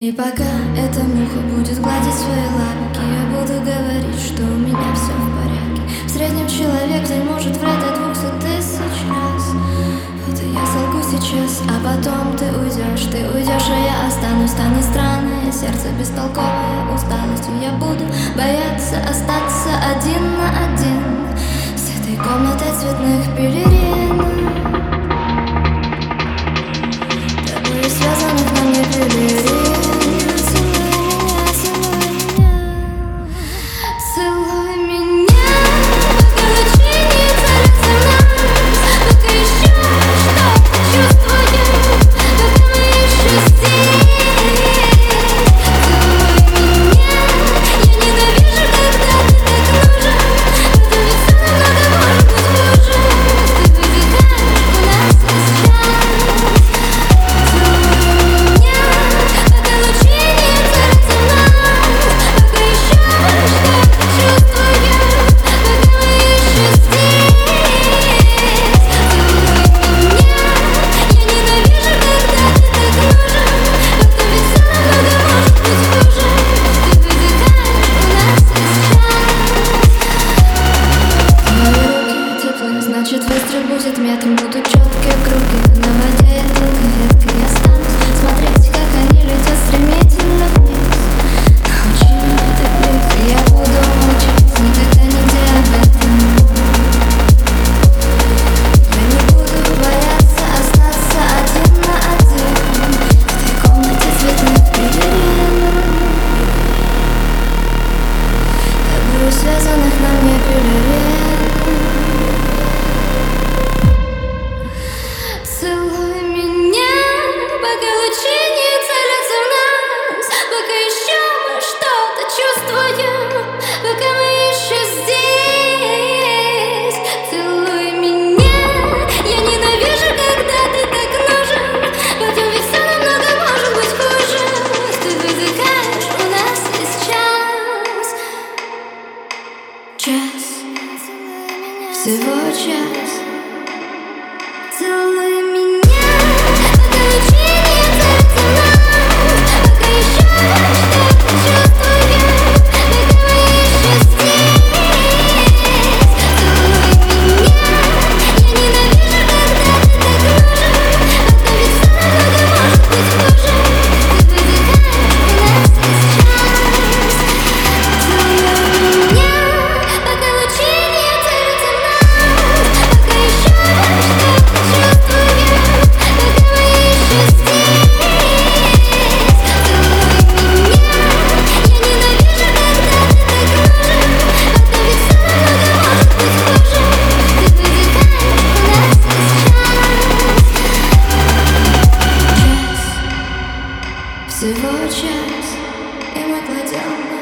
И пока эта муха будет гладить свои лапки, я буду говорить, что у меня все в порядке. В среднем человек в день может врать до 200 000 раз. Вот и я солгу сейчас, а потом ты уйдешь, а я останусь. Станет странное сердце бестолковое, усталостью я буду бояться остаться один на один с этой комнатой цветных пелерин, тобой связанных на мне пелерин. Значит, выстрел будет метром, будут четкие круги. На воде я только ветка, я останусь смотреть, как они летят стремительно вниз. Научи меня так близко, я буду молчать, никогда нигде об этом. Я не буду бояться остаться один на один в этой комнате цветных пелерин, тобою связанных на мне пелерин. Целуй меня, пока лучи не целятся в нас, пока еще мы что-то чувствуем, пока мы еще здесь. Целуй меня, я ненавижу, когда ты так нужен, потом ведь все намного может быть хуже. Ты вытекаешь, у нас есть час, всего час. Целуй меня, пока лучи не целятся в нас, пока еще что-то чувствуем, пока мы еще здесь. Целуй меня, я ненавижу, когда ты так нужен, потом ведь все намного может быть хуже. Ты вытекаешь, у нас есть час. Целуй меня, пока лучи не целятся в нас, пока еще всего час, и мы кладем